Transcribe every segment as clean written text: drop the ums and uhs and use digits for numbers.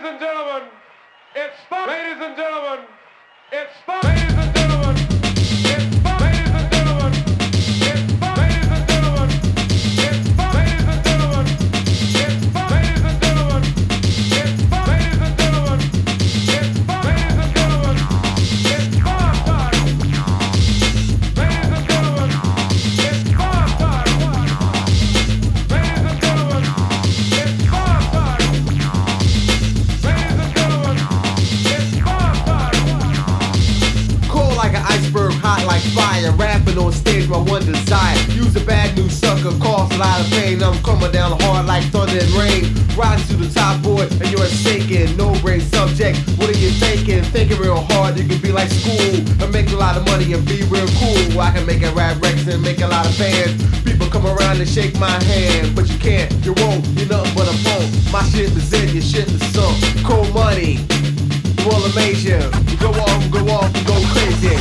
and gentlemen, it's fun. Ladies and gentlemen, it's fun. Ladies and gentlemen, it's fun. Ladies and gentlemen, it's fun. Ladies and gentlemen, it's fun. Ladies and gentlemen, it's fun. Ladies and gentlemen, it's fun. Ladies and gentlemen, it's fun. Ladies and gentlemen, it's fun time. Ladies and gentlemen, it's fun time. Ladies and gentlemen, it's fun time. Ladies and gentlemen, it's fun time. Cold like an iceberg, hot like fire. Rapping on stage, my one desire. Use a bad news sucker, cause a lot of pain. I'm coming down hard like thunder and rain. Riding to the top, boy, and you're sinking. No brain subject, what are you thinking? Thinking real hard, you can be like school and make a lot of money and be real cool. I can make a rap records and make a lot of fans. People come around and shake my hand, but you can't, you won't, you're nothing but a phone. My shit is in, your shit is sunk. Cold money, well amazing. You go off and go crazy.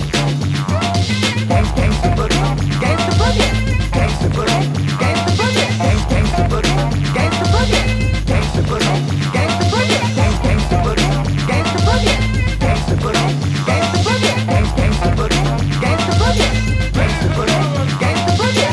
Gangsta boogie, gangsta boogie, gangsta boogie, gangsta boogie, gangsta boogie, gangsta boogie, gangsta boogie, gangsta boogie, gangsta boogie, gangsta boogie, gangsta boogie, gangsta boogie, gangsta boogie, gangsta boogie, gangsta boogie, gangsta boogie.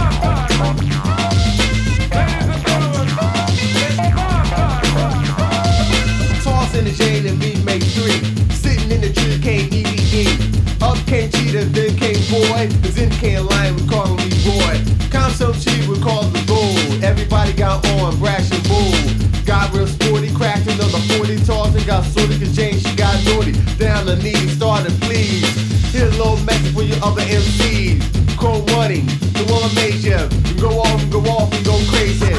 Tossing the chain and me make three. Sitting in the tree, can't eat. Up came cheetah, then came boy. Cause in came lion, we call me boy. Count some cheap, we call the gold. Everybody got on, brash and bold. Got real sporty, cracked another 40 toss and got sorty cause Jane, she got naughty. Down the knee, started please. Here's a little message for your other MCs. Cold money, the one that made you. Go off and go crazy.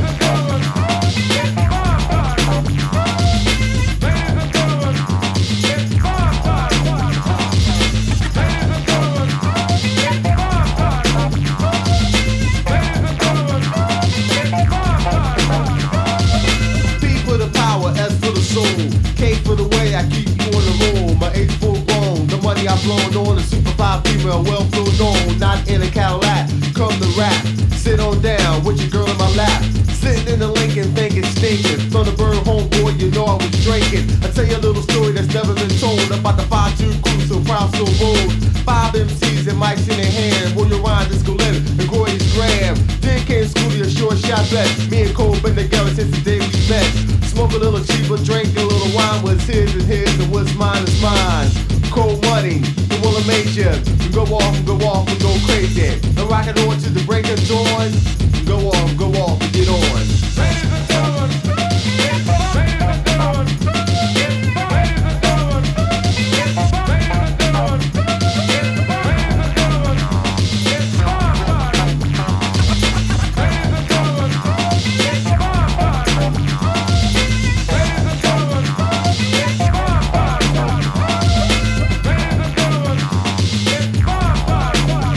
K for the way I keep you on the roll. My H full grown, the money I blown on. A super fine female, well flow known. Not in a Cadillac, come to rap. Sit on down with your girl in my lap. Sitting in the Lincoln, thinking stinking. Thunderbird homeboy, you know I was drinking. I tell you a little story that's never been told about the 5-2 crew, so proud, so bold. 5 MCs and mics in their hand. Roll your rhyme, disco limit, and Gordy's Graham. Then came Scooty, a short shot bet. Me and Cole been together since the day we met. Smoke a little cheaper, drink a little wine. What's his is his, and what's mine is mine. Cold money, the one that made you. You go off and go crazy. And rockin' on to the break of dawn. Go off and get on. Ladies and gentlemen, it's fun. Ladies and gentlemen, it's fun. Ladies and gentlemen, it's fun. Ladies and gentlemen, it's fun. Ladies and gentlemen, it's fun time. Ladies and gentlemen, it's fun time. Ladies and gentlemen, it's fun time. Ladies and gentlemen, it's fun time.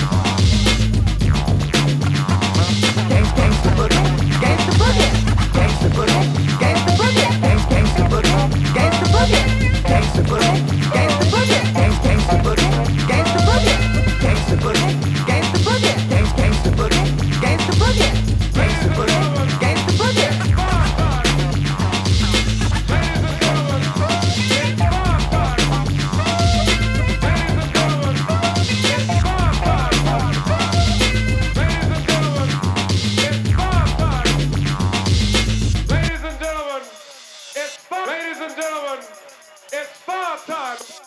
Gangsta boogie, gangsta boogie, gangsta boogie, gangsta boogie, gangsta boogie, gangsta boogie, gangsta boogie, gangsta boogie, gangsta boogie, gangsta boogie, gangsta boogie, gangsta boogie, gangsta boogie, gangsta boogie, gangsta boogie, gangsta boogie. Ladies and gentlemen, it's fun time.